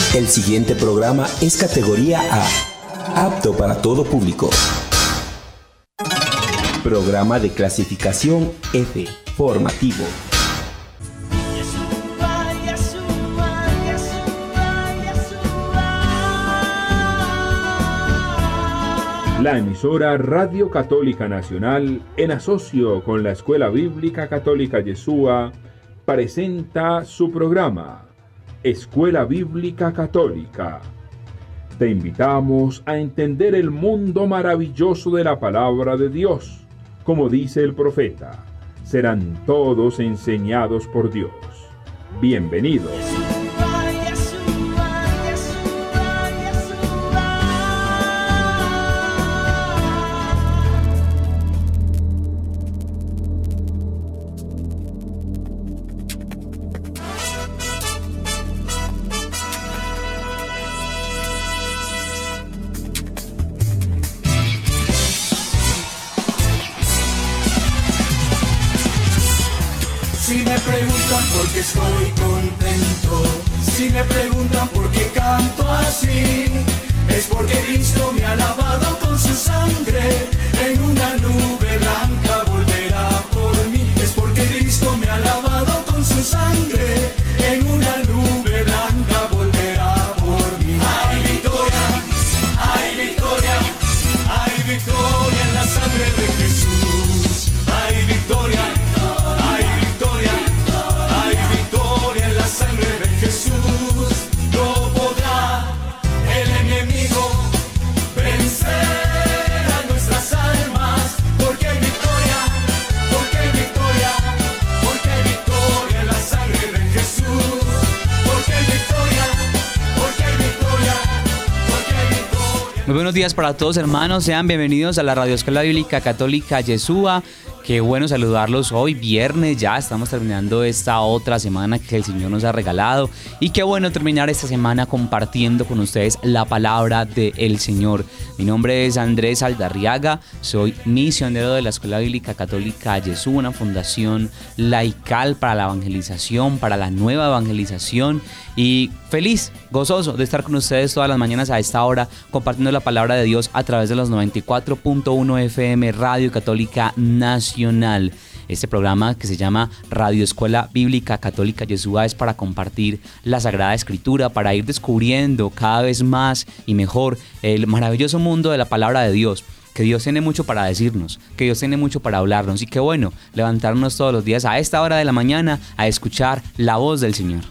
El siguiente programa es categoría A, apto para todo público. Programa de clasificación F, formativo. La emisora Radio Católica Nacional, en asocio con la Escuela Bíblica Católica Yeshua, presenta su programa, Escuela Bíblica Católica. Te invitamos a entender el mundo maravilloso de la palabra de Dios. Como dice el profeta, serán todos enseñados por Dios. Bienvenidos. Si me preguntan por qué estoy contento, si me preguntan por qué canto así, es porque Cristo me ha lavado con su sangre, en una nube blanca volverá por mí. Es porque Cristo me ha lavado con su sangre, en una nube blanca volverá por mí. Hay victoria, hay victoria, hay victoria en la sangre de Jesús. Hay victoria. Muy buenos días para todos, hermanos, sean bienvenidos a la Radio Escuela Bíblica Católica Yeshua. Qué bueno saludarlos hoy viernes, ya estamos terminando esta otra semana que el Señor nos ha regalado y qué bueno terminar esta semana compartiendo con ustedes la palabra del Señor. Mi nombre es Andrés Aldarriaga, soy misionero de la Escuela Bíblica Católica Yeshua, una fundación laical para la evangelización, para la nueva evangelización, y feliz, gozoso de estar con ustedes todas las mañanas a esta hora compartiendo la palabra de Dios a través de los 94.1 FM Radio Católica Nacional. Este programa que se llama Radio Escuela Bíblica Católica Yeshua es para compartir la Sagrada Escritura, para ir descubriendo cada vez más y mejor el maravilloso mundo de la palabra de Dios. Que Dios tiene mucho para decirnos, que Dios tiene mucho para hablarnos y qué bueno levantarnos todos los días a esta hora de la mañana a escuchar la voz del Señor.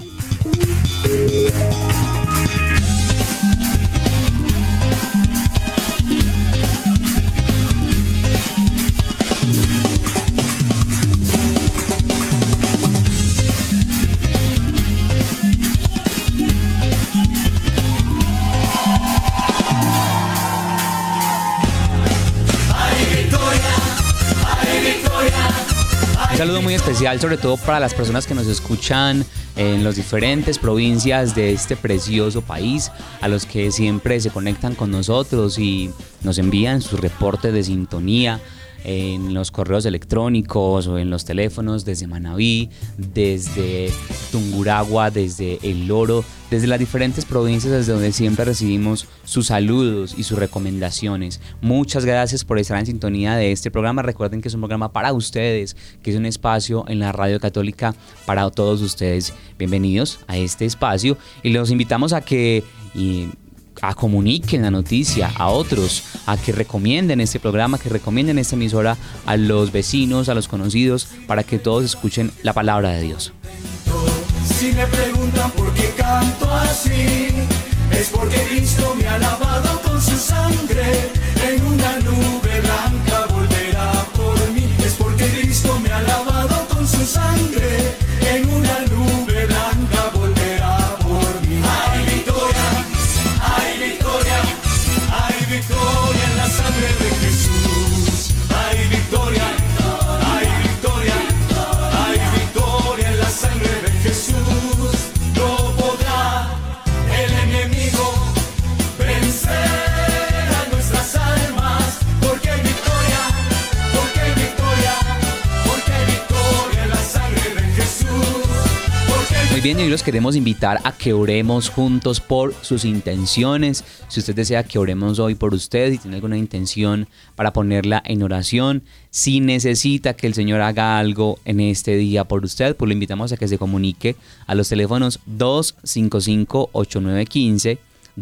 Un saludo muy especial, sobre todo para las personas que nos escuchan en las diferentes provincias de este precioso país, a los que siempre se conectan con nosotros y nos envían sus reportes de sintonía en los correos electrónicos o en los teléfonos desde Manabí, desde Tungurahua, desde El Oro, desde las diferentes provincias desde donde siempre recibimos sus saludos y sus recomendaciones. Muchas gracias por estar en sintonía de este programa. Recuerden que es un programa para ustedes, que es un espacio en la Radio Católica para todos ustedes. Bienvenidos a este espacio y los invitamos a que comuniquen la noticia a otros, a que recomienden este programa, que recomienden esta emisora a los vecinos, a los conocidos, para que todos escuchen la palabra de Dios. Si me preguntan por qué canto así, es porque Cristo me ha lavado con su sangre, en una nube blanca volverá por mí. Es porque Cristo me ha lavado con su sangre, en una nube blanca volverá por mí. Hay victoria, hay victoria, hay victoria en la sangre de Jesús. Hay victoria, hay victoria, hay victoria en la sangre de Jesús. No Bien, y hoy los queremos invitar a que oremos juntos por sus intenciones. Si usted desea que oremos hoy por usted y tiene alguna intención para ponerla en oración, si necesita que el Señor haga algo en este día por usted, pues lo invitamos a que se comunique a los teléfonos 255-8915,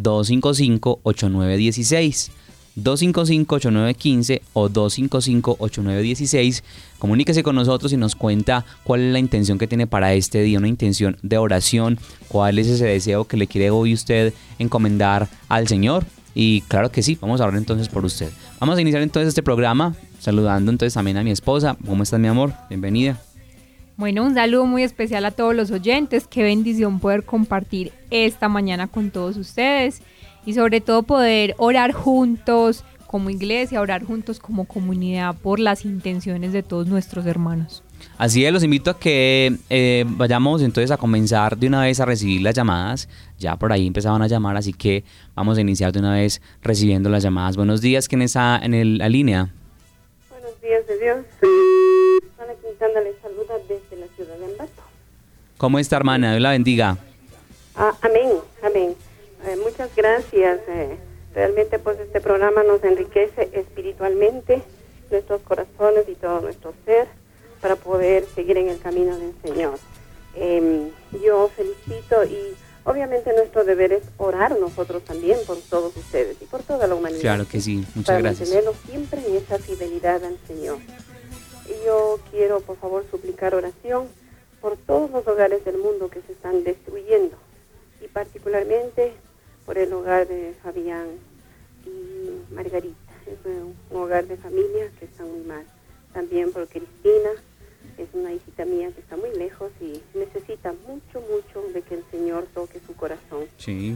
255-8916. 255-8915 o 255-8916. Comuníquese con nosotros y nos cuenta cuál es la intención que tiene para este día, una intención de oración, cuál es ese deseo que le quiere hoy usted encomendar al Señor. Y claro que sí, vamos a orar entonces por usted. Vamos a iniciar entonces este programa saludando entonces también a mi esposa. ¿Cómo estás, mi amor? Bienvenida. Bueno, un saludo muy especial a todos los oyentes. Qué bendición poder compartir esta mañana con todos ustedes. Y sobre todo poder orar juntos como iglesia, orar juntos como comunidad por las intenciones de todos nuestros hermanos. Así es, los invito a que vayamos entonces a comenzar de una vez a recibir las llamadas. Ya por ahí empezaban a llamar, así que vamos a iniciar de una vez recibiendo las llamadas. Buenos días, ¿quién está en la línea? Buenos días de Dios. Ana Quintana les saluda desde la ciudad de Ambato. ¿Cómo está, hermana? Dios la bendiga. Amén, amén. Muchas gracias. Realmente pues este programa nos enriquece espiritualmente nuestros corazones y todo nuestro ser para poder seguir en el camino del Señor. Yo felicito y obviamente nuestro deber es orar nosotros también por todos ustedes y por toda la humanidad. Claro que sí, muchas gracias. Para mantenerlos siempre en esa fidelidad al Señor. Y yo quiero por favor suplicar oración por todos los hogares del mundo que se están destruyendo y particularmente por el hogar de Fabián y Margarita. Es un hogar de familia que está muy mal. También por Cristina, es una hijita mía que está muy lejos y necesita mucho de que el Señor toque su corazón. Sí.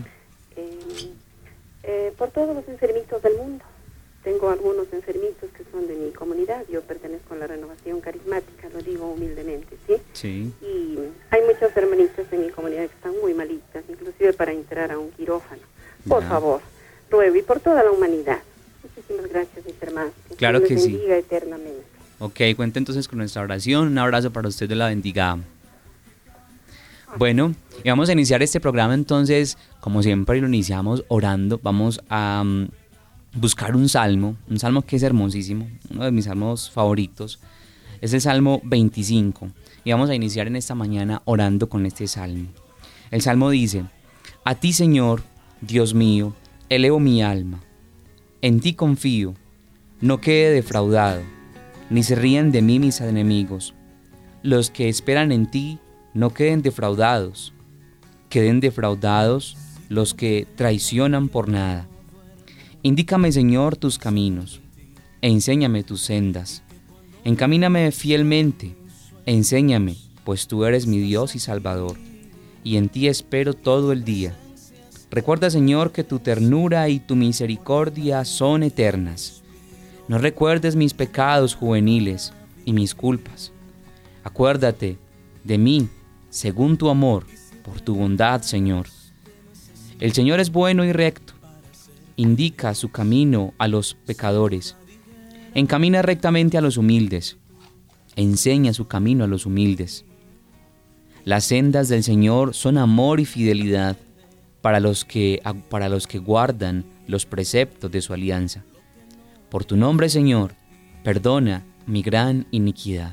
Por todos los enfermitos del mundo. Tengo algunos enfermitos que son de mi comunidad. Yo pertenezco a la Renovación Carismática, lo digo humildemente, ¿sí? Sí. Y hay muchos hermanitos en mi comunidad que están muy malitas, inclusive para entrar a un quirófano. Por favor, ruego y por toda la humanidad. Muchísimas gracias, mis hermanos. Claro que sí. Bendiga eternamente. Ok, cuente entonces con nuestra oración. Un abrazo para usted, de la bendiga. Bueno, y vamos a iniciar este programa entonces, como siempre lo iniciamos orando. Vamos a buscar un salmo que es hermosísimo, uno de mis salmos favoritos. Es el Salmo 25 y vamos a iniciar en esta mañana orando con este salmo. El salmo dice: a ti, Señor, Dios mío, elevo mi alma. En ti confío, no quede defraudado, ni se rían de mí mis enemigos. Los que esperan en ti no queden defraudados, queden defraudados los que traicionan por nada. Indícame, Señor, tus caminos, e enséñame tus sendas. Encamíname fielmente, enséñame, pues tú eres mi Dios y Salvador, y en ti espero todo el día. Recuerda, Señor, que tu ternura y tu misericordia son eternas. No recuerdes mis pecados juveniles y mis culpas. Acuérdate de mí, según tu amor, por tu bondad, Señor. El Señor es bueno y recto. Indica su camino a los pecadores. Encamina rectamente a los humildes. Enseña su camino a los humildes. Las sendas del Señor son amor y fidelidad para los que guardan los preceptos de su alianza. Por tu nombre, Señor, perdona mi gran iniquidad.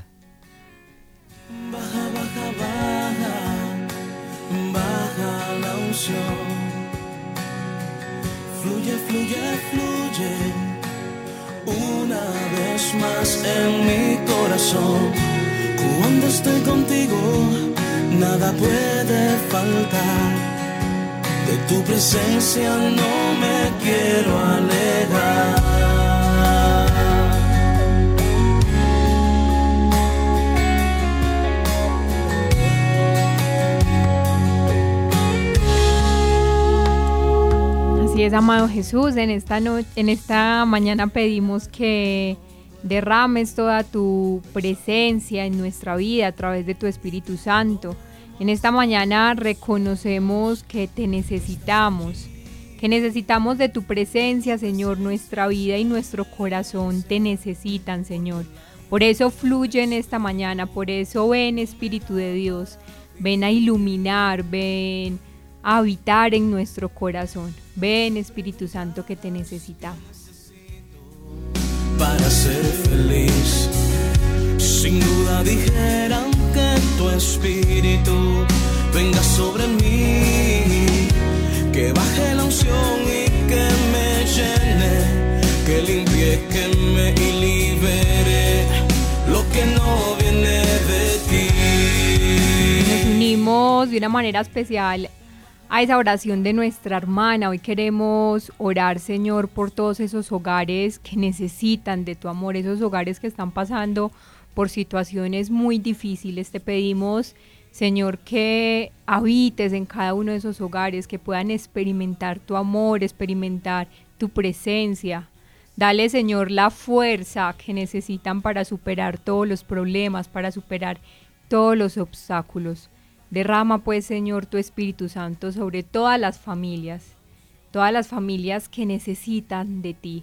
Baja la unción. Fluye una vez más en mi corazón. Cuando estoy contigo, nada puede faltar. De tu presencia no me quiero alejar. Así es, amado Jesús, en esta mañana pedimos que derrames toda tu presencia en nuestra vida a través de tu Espíritu Santo. En esta mañana reconocemos que te necesitamos, de tu presencia, Señor. Nuestra vida y nuestro corazón te necesitan, Señor. Por eso fluye en esta mañana, por eso ven, Espíritu de Dios. ven a iluminar, ven a habitar en nuestro corazón. Ven, Espíritu Santo, que te necesitamos. Para ser feliz, sin duda dijeran que tu Espíritu venga sobre mí, que baje la unción y que me llene, que limpie, que me libere lo que no viene de ti. Nos unimos de una manera especial a esa oración de nuestra hermana. Hoy queremos orar, Señor, por todos esos hogares que necesitan de tu amor, esos hogares que están pasando por situaciones muy difíciles. Te pedimos, Señor, que habites en cada uno de esos hogares, que puedan experimentar tu amor, experimentar tu presencia. Dale, Señor, la fuerza que necesitan para superar todos los problemas, para superar todos los obstáculos. Derrama, pues, Señor, tu Espíritu Santo sobre todas las familias que necesitan de ti.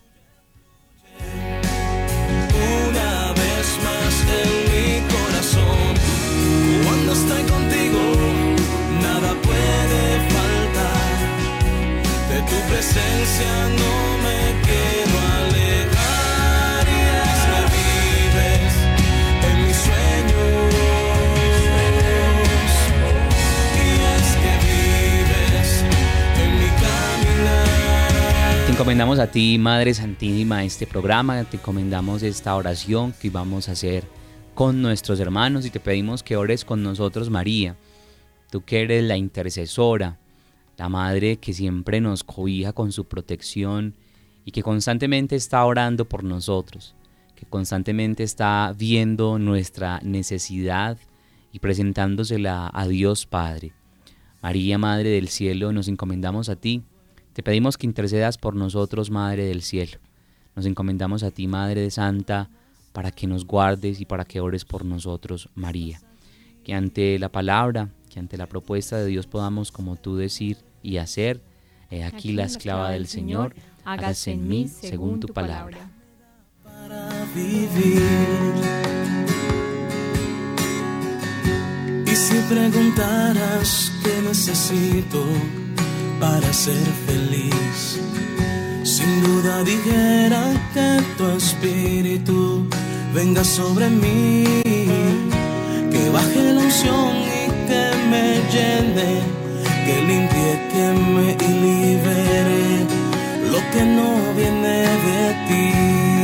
Una vez más en mi corazón, cuando estoy contigo, nada puede faltar. De tu presencia no me quiero alejar, y es que vives en mis sueños, y es que vives en mi caminar. Te encomendamos a ti, Madre Santísima, este programa, te encomendamos esta oración que vamos a hacer con nuestros hermanos y te pedimos que ores con nosotros, María, tú que eres la intercesora, la Madre que siempre nos cobija con su protección y que constantemente está orando por nosotros, que constantemente está viendo nuestra necesidad y presentándosela a Dios Padre. María, Madre del Cielo, nos encomendamos a ti, te pedimos que intercedas por nosotros, Madre del Cielo. Nos encomendamos a ti, Madre Santa, para que nos guardes y para que ores por nosotros, María. Que ante la palabra, que ante la propuesta de Dios podamos, como tú, decir y hacer. He aquí la esclava del Señor, hágase en mí según tu palabra. Para vivir. Y si preguntaras qué necesito para ser feliz, sin duda dijera que tu Espíritu venga sobre mí, que baje la unción y que me llene, que limpie, que me libere lo que no viene de ti.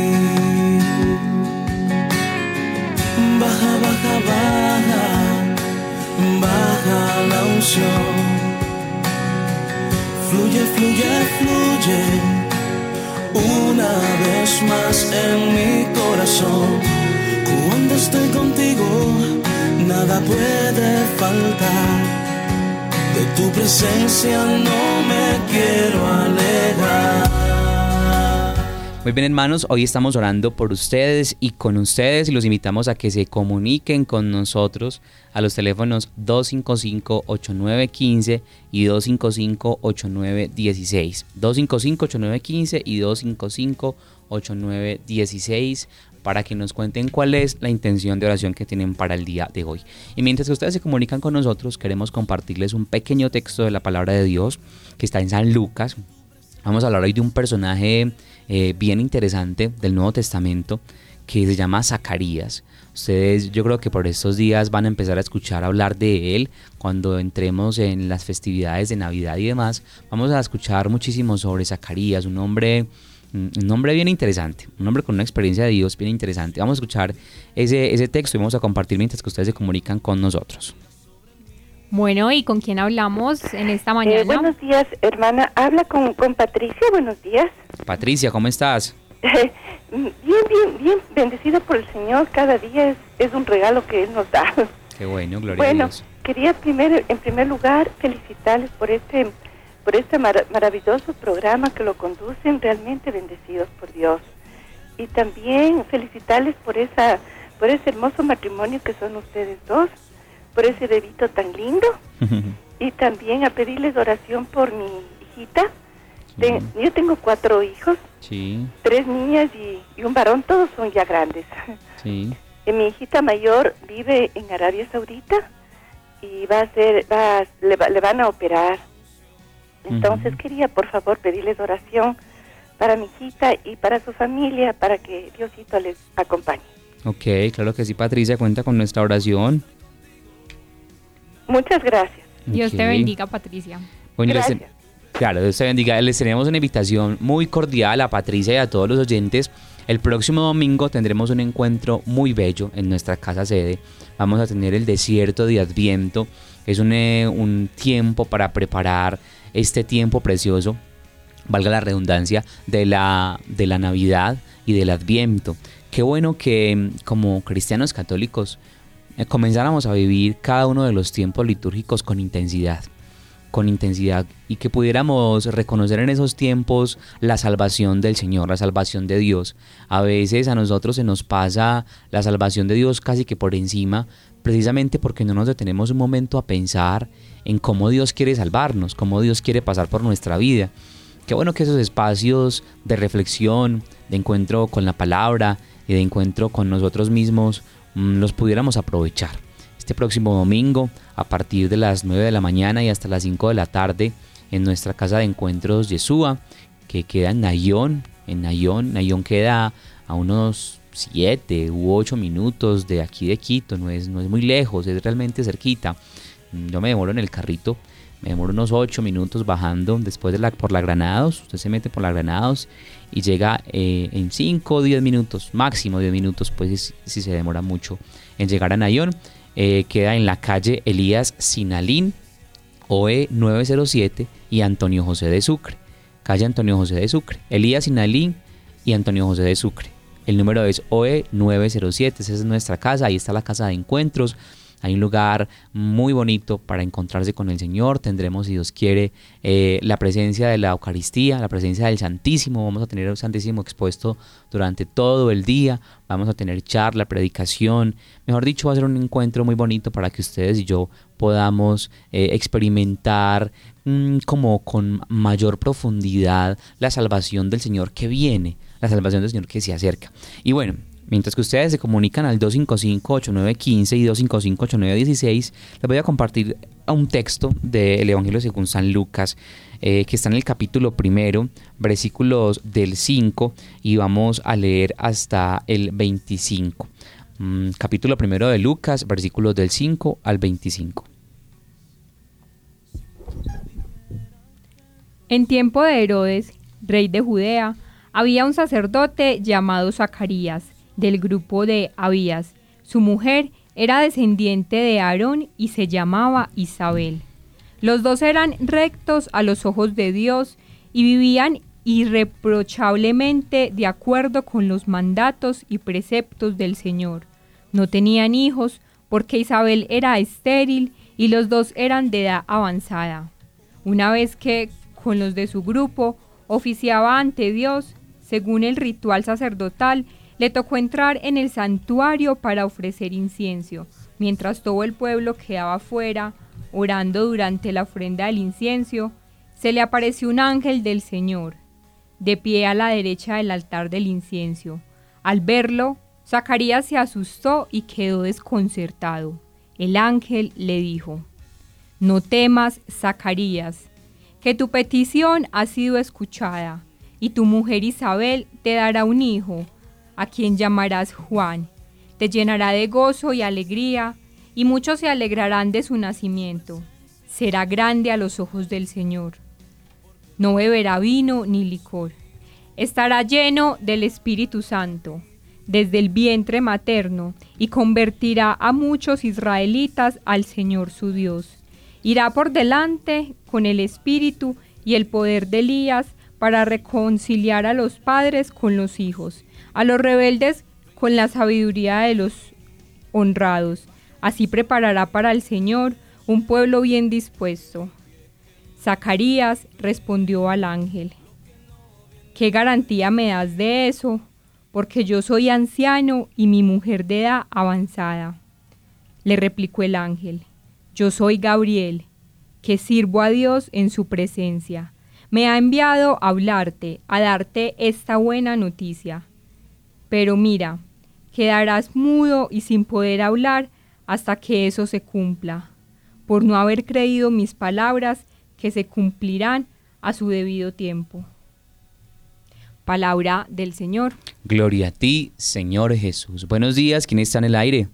Baja, baja, baja, baja la unción. Fluye, fluye, fluye, una vez más en mi corazón. Cuando estoy contigo, nada puede faltar. De tu presencia no me quiero alejar. Muy bien, hermanos, hoy estamos orando por ustedes y con ustedes y los invitamos a que se comuniquen con nosotros a los teléfonos 255-8915 y 255-8916. 255-8915 y 255-8916 para que nos cuenten cuál es la intención de oración que tienen para el día de hoy. Y mientras que ustedes se comunican con nosotros, queremos compartirles un pequeño texto de la palabra de Dios que está en San Lucas. Vamos a hablar hoy de un personaje bien interesante del Nuevo Testamento que se llama Zacarías. Ustedes, yo creo que por estos días van a empezar a escuchar hablar de él cuando entremos en las festividades de Navidad y demás. Vamos a escuchar muchísimo sobre Zacarías, un hombre bien interesante, un hombre con una experiencia de Dios bien interesante. Vamos a escuchar ese texto y vamos a compartir mientras que ustedes se comunican con nosotros. Bueno, ¿y con quién hablamos en esta mañana? Buenos días, hermana. Habla con Patricia. Buenos días. Patricia, ¿cómo estás? Bien. Bendecida por el Señor. Cada día es un regalo que Él nos da. Qué bueno, gloria a Dios. Quería en primer lugar felicitarles por este maravilloso programa que lo conducen, realmente bendecidos por Dios. Y también felicitarles por ese hermoso matrimonio que son ustedes dos, por ese bebito tan lindo. Y también a pedirles oración por mi hijita. Yo tengo 4 hijos, sí. 3 niñas y un varón, todos son ya grandes. Sí. Mi hijita mayor vive en Arabia Saudita y le van a operar. Entonces quería por favor pedirles oración para mi hijita y para su familia, para que Diosito les acompañe. Ok, claro que sí, Patricia, cuenta con nuestra oración. Muchas gracias. Dios te bendiga, Patricia. Bueno, Gracias. Claro, Dios te bendiga. Les tenemos una invitación muy cordial a Patricia y a todos los oyentes. El próximo domingo tendremos un encuentro muy bello en nuestra casa sede. Vamos a tener el desierto de Adviento. Es un tiempo para preparar este tiempo precioso, valga la redundancia, de la Navidad y del Adviento. Qué bueno que como cristianos católicos comenzáramos a vivir cada uno de los tiempos litúrgicos con intensidad, y que pudiéramos reconocer en esos tiempos la salvación del Señor, la salvación de Dios. A veces a nosotros se nos pasa la salvación de Dios casi que por encima, precisamente porque no nos detenemos un momento a pensar en cómo Dios quiere salvarnos, cómo Dios quiere pasar por nuestra vida. Qué bueno que esos espacios de reflexión, de encuentro con la palabra y de encuentro con nosotros mismos los pudiéramos aprovechar. Este próximo domingo, a partir de las 9 de la mañana y hasta las 5 de la tarde, en nuestra casa de encuentros Yeshua, que queda en Nayón. Nayón queda a unos 7 u 8 minutos de aquí de Quito, no es muy lejos, es realmente cerquita. Yo me demoro en el carrito, me demoro unos 8 minutos bajando después por la Granados. Usted se mete por la Granados y llega en 5 o 10 minutos, máximo 10 minutos, pues si se demora mucho en llegar a Nayón. Queda en la calle Elías Sinalín, OE 907 y Antonio José de Sucre. Calle Antonio José de Sucre, Elías Sinalín y Antonio José de Sucre. El número es OE 907, esa es nuestra casa, ahí está la casa de encuentros. Hay un lugar muy bonito para encontrarse con el Señor. Tendremos, si Dios quiere, la presencia de la Eucaristía, la presencia del Santísimo. Vamos a tener el Santísimo expuesto durante todo el día. Vamos a tener charla, predicación. Mejor dicho, va a ser un encuentro muy bonito para que ustedes y yo podamos experimentar como con mayor profundidad la salvación del Señor que viene, la salvación del Señor que se acerca. Y bueno, mientras que ustedes se comunican al 255-8915 y 255-8916, les voy a compartir un texto del Evangelio según San Lucas, que está en el capítulo 1, versículos del 5, y vamos a leer hasta el 25. Capítulo 1 de Lucas, versículos del 5 al 25. En tiempo de Herodes, rey de Judea, había un sacerdote llamado Zacarías, del grupo de Abías. Su mujer era descendiente de Aarón y se llamaba Isabel. Los dos eran rectos a los ojos de Dios y vivían irreprochablemente de acuerdo con los mandatos y preceptos del Señor. No tenían hijos porque Isabel era estéril y los dos eran de edad avanzada. Una vez que con los de su grupo oficiaba ante Dios, según el ritual sacerdotal, le tocó entrar en el santuario para ofrecer incienso, mientras todo el pueblo quedaba fuera, orando durante la ofrenda del incienso. Se le apareció un ángel del Señor, de pie a la derecha del altar del incienso. Al verlo, Zacarías se asustó y quedó desconcertado. El ángel le dijo: «No temas, Zacarías, que tu petición ha sido escuchada, y tu mujer Isabel te dará un hijo, a quien llamarás Juan. Te llenará de gozo y alegría, y muchos se alegrarán de su nacimiento. Será grande a los ojos del Señor. No beberá vino ni licor. Estará lleno del Espíritu Santo desde el vientre materno, y convertirá a muchos israelitas al Señor su Dios. Irá por delante con el espíritu y el poder de Elías para reconciliar a los padres con los hijos, a los rebeldes con la sabiduría de los honrados. Así preparará para el Señor un pueblo bien dispuesto». Zacarías respondió al ángel: «¿Qué garantía me das de eso? Porque yo soy anciano y mi mujer de edad avanzada». Le replicó el ángel: «Yo soy Gabriel, que sirvo a Dios en su presencia. Me ha enviado a hablarte, a darte esta buena noticia. Pero mira, quedarás mudo y sin poder hablar hasta que eso se cumpla, por no haber creído mis palabras que se cumplirán a su debido tiempo. Palabra del Señor. Gloria a ti, Señor Jesús. Buenos días, ¿quién está en el aire?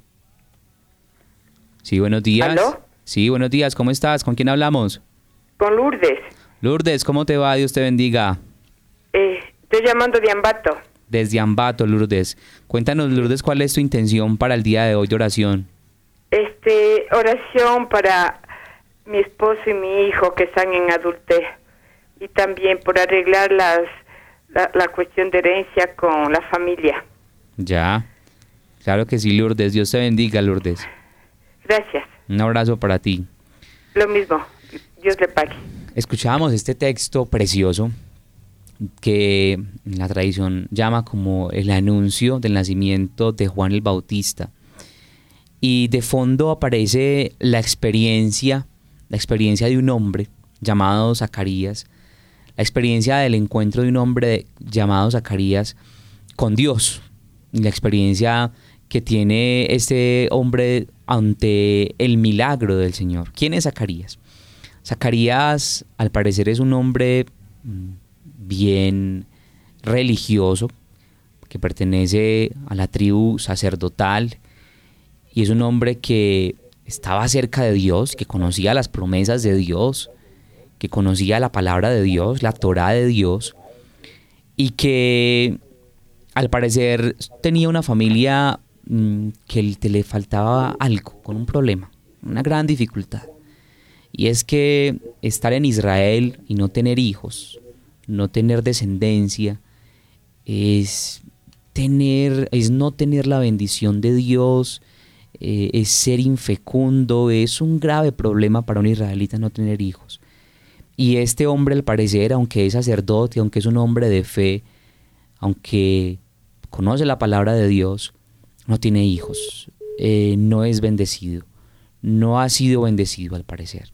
Sí, buenos días. ¿Aló? Sí, buenos días, ¿cómo estás? ¿Con quién hablamos? Con Lourdes. Lourdes, ¿cómo te va? Dios te bendiga. Estoy llamando de Ambato. Desde Ambato, Lourdes. Cuéntanos, Lourdes, ¿cuál es tu intención para el día de hoy de oración? Oración para mi esposo y mi hijo que están en adultez. Y también por arreglar la cuestión de herencia con la familia. Ya. Claro que sí, Lourdes. Dios te bendiga, Lourdes. Gracias. Un abrazo para ti. Lo mismo. Dios le pague. Escuchábamos este texto precioso que la tradición llama como el anuncio del nacimiento de Juan el Bautista. Y de fondo aparece la experiencia de un hombre llamado Zacarías, la experiencia del encuentro de un hombre llamado Zacarías con Dios, la experiencia que tiene este hombre ante el milagro del Señor. ¿Quién es Zacarías? Zacarías, al parecer, es un hombre bien religioso, que pertenece a la tribu sacerdotal, y es un hombre que estaba cerca de Dios, que conocía las promesas de Dios, que conocía la palabra de Dios, la Torá de Dios, y que al parecer tenía una familia que le faltaba algo, con un problema, una gran dificultad. Y es que estar en Israel y no tener hijos, no tener descendencia, es no tener la bendición de Dios, es ser infecundo, es un grave problema para un israelita no tener hijos. Y este hombre, al parecer, aunque es sacerdote, aunque es un hombre de fe, aunque conoce la palabra de Dios, no tiene hijos, no es bendecido, no ha sido bendecido al parecer.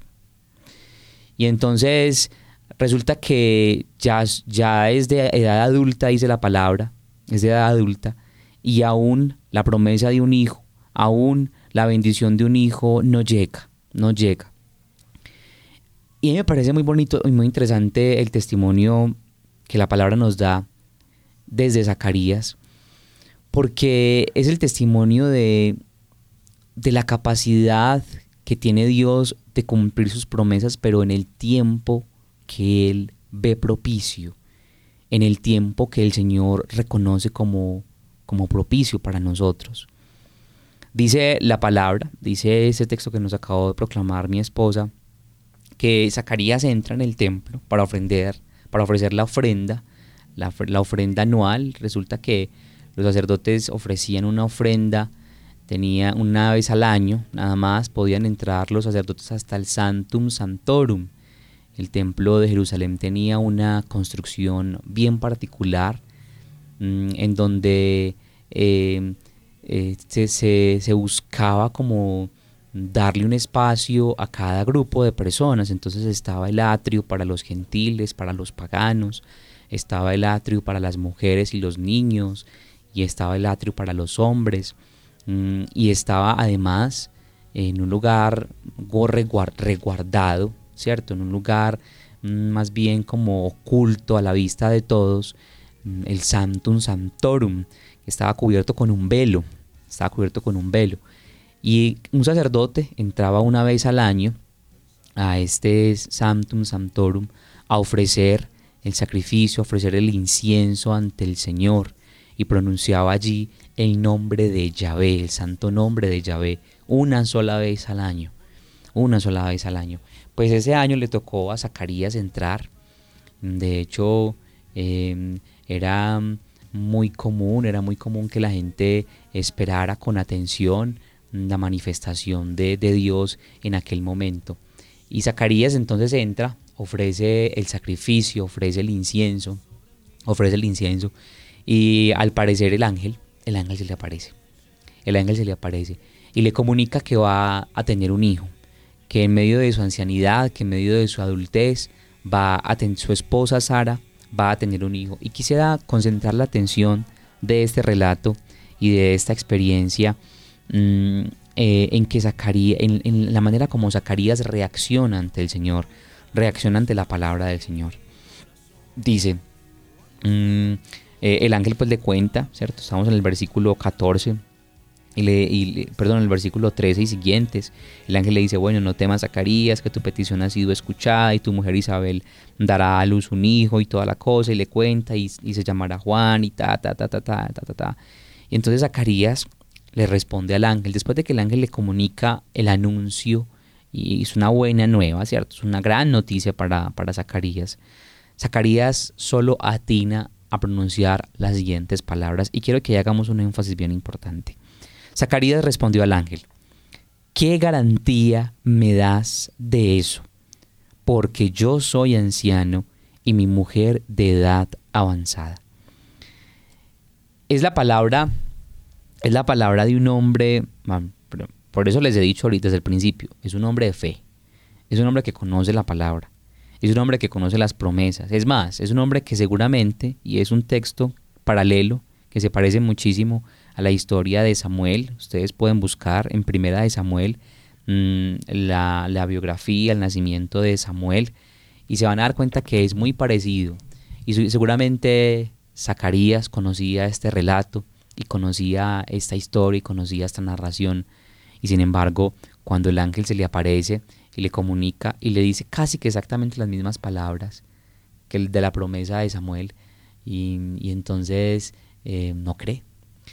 Y entonces resulta que ya es de edad adulta, dice la palabra, es de edad adulta, y aún la promesa de un hijo, aún la bendición de un hijo no llega. Y a mí me parece muy bonito y muy interesante el testimonio que la palabra nos da desde Zacarías, porque es el testimonio de la capacidad que tiene Dios de cumplir sus promesas, pero en el tiempo que Él ve propicio, en el tiempo que el Señor reconoce como propicio para nosotros. Dice la palabra, dice ese texto que nos acabó de proclamar mi esposa, que Zacarías entra en el templo para ofrecer la ofrenda anual. Resulta que los sacerdotes ofrecían una ofrenda, tenía una vez al año, nada más podían entrar los sacerdotes hasta el Sanctum Sanctorum. El templo de Jerusalén tenía una construcción bien particular, en donde se buscaba como darle un espacio a cada grupo de personas. Entonces estaba el atrio para los gentiles, para los paganos, estaba el atrio para las mujeres y los niños, y estaba el atrio para los hombres, y estaba además en un lugar resguardado, ¿cierto? En un lugar más bien como oculto a la vista de todos, el Sanctum Sanctorum, que estaba cubierto con un velo, y un sacerdote entraba una vez al año a este Sanctum Sanctorum a ofrecer el sacrificio, a ofrecer el incienso ante el Señor, y pronunciaba allí el nombre de Yahvé, el santo nombre de Yahvé, una sola vez al año. Pues ese año le tocó a Zacarías entrar. De hecho, era muy común que la gente esperara con atención la manifestación de Dios en aquel momento. Y Zacarías entonces entra, ofrece el sacrificio, ofrece el incienso, y al parecer el ángel se le aparece y le comunica que va a tener un hijo, que en medio de su ancianidad, que en medio de su adultez, su esposa Sara va a tener un hijo. Y quisiera concentrar la atención de este relato y de esta experiencia en que en la manera como Zacarías reacciona ante el Señor, reacciona ante la palabra del Señor. Dice, el ángel pues le cuenta, ¿cierto? Estamos en el versículo 14, en el versículo 13 y siguientes. El ángel le dice, bueno, no temas, Zacarías, que tu petición ha sido escuchada y tu mujer Isabel dará a luz un hijo y toda la cosa, y le cuenta y se llamará Juan y ta. Y entonces Zacarías le responde al ángel, después de que el ángel le comunica el anuncio, y es una buena nueva, ¿cierto? Es una gran noticia para Zacarías. Zacarías solo atina a pronunciar las siguientes palabras, y quiero que hagamos un énfasis bien importante. Zacarías respondió al ángel, ¿qué garantía me das de eso? Porque yo soy anciano y mi mujer de edad avanzada. Es la palabra de un hombre, por eso les he dicho ahorita desde el principio, es un hombre de fe, es un hombre que conoce la palabra, es un hombre que conoce las promesas, es más, es un hombre que seguramente, y es un texto paralelo que se parece muchísimo a la historia de Samuel. Ustedes pueden buscar en Primera de Samuel la biografía, el nacimiento de Samuel, y se van a dar cuenta que es muy parecido, y seguramente Zacarías conocía este relato y conocía esta historia y conocía esta narración, y sin embargo cuando el ángel se le aparece y le comunica y le dice casi que exactamente las mismas palabras que el de la promesa de Samuel, y entonces no cree.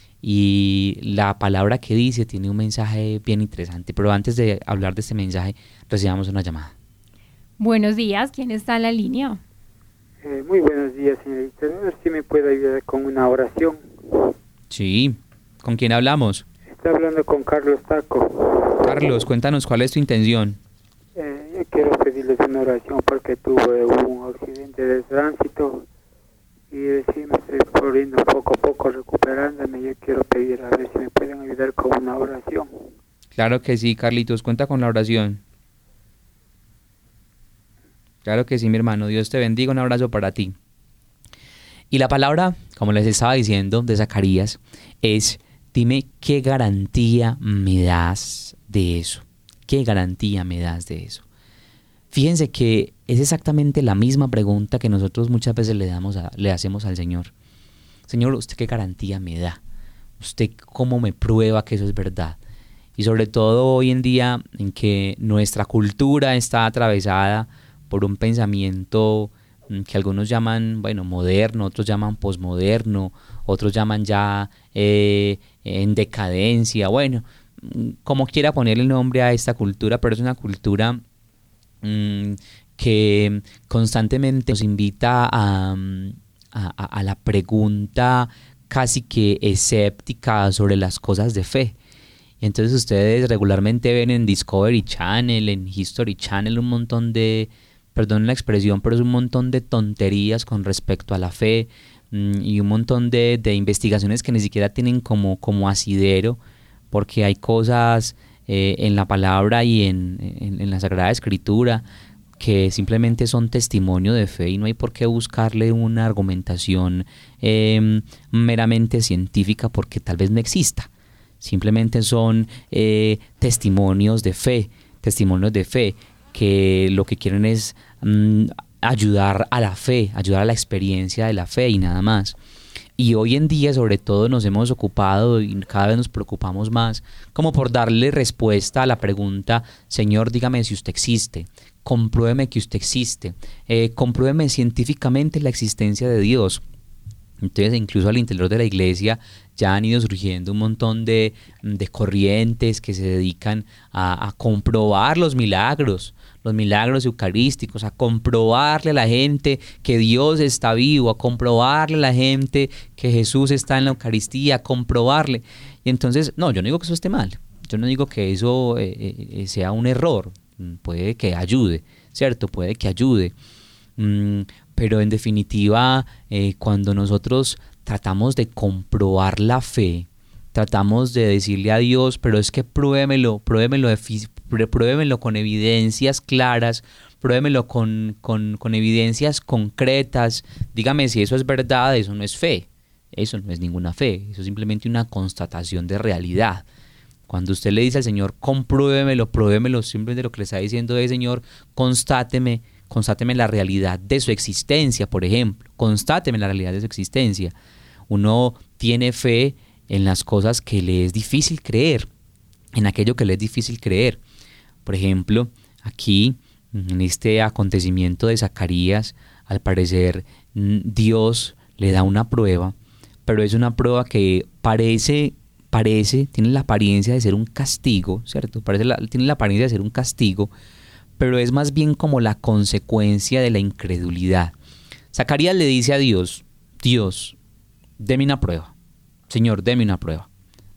Y la palabra que dice tiene un mensaje bien interesante, pero antes de hablar de este mensaje, recibamos una llamada. Buenos días, ¿quién está en la línea? Muy buenos días, señorita. A ver si me puede ayudar con una oración. Sí, ¿con quién hablamos? Está hablando con Carlos Taco. Carlos, cuéntanos cuál es tu intención. Yo quiero pedirles una oración porque tuve un accidente de tránsito y recién me estoy poniendo poco a poco recuperándome. Yo quiero pedir a ver si me pueden ayudar con una oración. Claro que sí, Carlitos, cuenta con la oración. Claro que sí, mi hermano, Dios te bendiga, un abrazo para ti. Y la palabra, como les estaba diciendo, de Zacarías, es, dime qué garantía me das de eso. ¿Qué garantía me das de eso? Fíjense que es exactamente la misma pregunta que nosotros muchas veces le hacemos al Señor. Señor, ¿usted qué garantía me da? ¿Usted cómo me prueba que eso es verdad? Y sobre todo hoy en día en que nuestra cultura está atravesada por un pensamiento que algunos llaman, moderno, otros llaman posmoderno, otros llaman ya en decadencia, como quiera ponerle el nombre a esta cultura, pero es una cultura que constantemente nos invita a la pregunta casi que escéptica sobre las cosas de fe. Y entonces ustedes regularmente ven en Discovery Channel, en History Channel, un montón de, perdón la expresión, pero es un montón de tonterías con respecto a la fe, y un montón de investigaciones que ni siquiera tienen como asidero, porque hay cosas en la palabra y en la Sagrada Escritura que simplemente son testimonio de fe, y no hay por qué buscarle una argumentación meramente científica, porque tal vez no exista. Simplemente son testimonios de fe que lo que quieren es ayudar a la fe, ayudar a la experiencia de la fe y nada más. Y hoy en día sobre todo nos hemos ocupado y cada vez nos preocupamos más como por darle respuesta a la pregunta: Señor, dígame si usted existe, compruébeme que usted existe, compruébeme científicamente la existencia de Dios. Entonces incluso al interior de la iglesia ya han ido surgiendo un montón de corrientes que se dedican a comprobar los milagros eucarísticos, a comprobarle a la gente que Dios está vivo, a comprobarle a la gente que Jesús está en la Eucaristía, a comprobarle. Y entonces, no, yo no digo que eso esté mal, yo no digo que eso sea un error, puede que ayude, ¿cierto? Puede que ayude. Pero en definitiva, cuando nosotros tratamos de comprobar la fe, tratamos de decirle a Dios, pero es que pruébemelo con evidencias claras, pruébemelo con evidencias concretas, dígame si eso es verdad. Eso no es fe, eso no es ninguna fe, eso es simplemente una constatación de realidad. Cuando usted le dice al Señor, pruébemelo, simplemente lo que le está diciendo es, Señor, consáteme la realidad de su existencia, por ejemplo, consáteme la realidad de su existencia. Uno tiene fe en las cosas que le es difícil creer, en aquello que le es difícil creer. Por ejemplo, aquí, en este acontecimiento de Zacarías, al parecer Dios le da una prueba, pero es una prueba que tiene la apariencia de ser un castigo, ¿cierto? Tiene la apariencia de ser un castigo, pero es más bien como la consecuencia de la incredulidad. Zacarías le dice a Dios, deme una prueba. Señor, deme una prueba.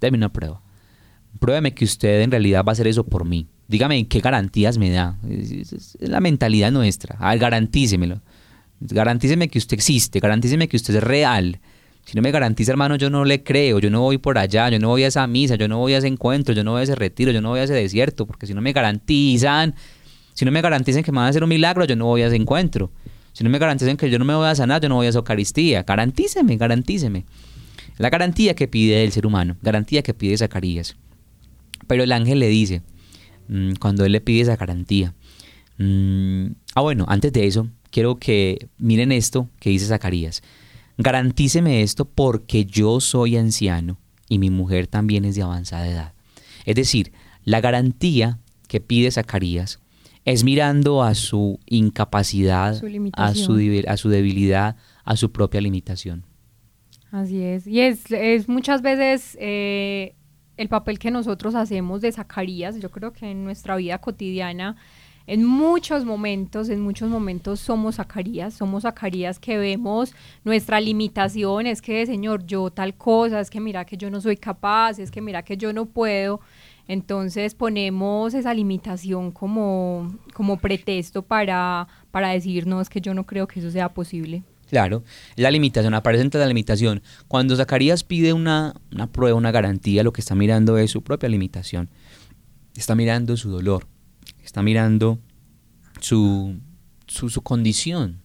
Pruébeme que usted en realidad va a hacer eso por mí. Dígame qué garantías me da. Es la mentalidad nuestra. Garantícemelo. Garantíceme que usted existe, garantíceme que usted es real. Si no me garantiza, hermano, yo no le creo, yo no voy por allá, yo no voy a esa misa, yo no voy a ese encuentro, yo no voy a ese retiro, yo no voy a ese desierto, porque si no me garantizan que me van a hacer un milagro, yo no voy a ese encuentro. Si no me garantizan que yo no me voy a sanar, yo no voy a esa Eucaristía. Garantíceme. La garantía que pide el ser humano, garantía que pide Zacarías. Pero el ángel le dice, cuando él le pide esa garantía, bueno, antes de eso, quiero que miren esto que dice Zacarías. Garantíceme esto porque yo soy anciano y mi mujer también es de avanzada edad. Es decir, la garantía que pide Zacarías es mirando a su incapacidad, a su debilidad, a su propia limitación. Así es. Y es muchas veces el papel que nosotros hacemos de Zacarías. Yo creo que en nuestra vida cotidiana, en muchos momentos somos Zacarías que vemos nuestra limitación, es que, Señor, yo tal cosa, es que mira que yo no soy capaz, es que mira que yo no puedo. Entonces ponemos esa limitación como pretexto para decir, no, es que yo no creo que eso sea posible. Claro, la limitación, aparece entre la limitación. Cuando Zacarías pide una prueba, una garantía, lo que está mirando es su propia limitación. Está mirando su dolor, está mirando su condición,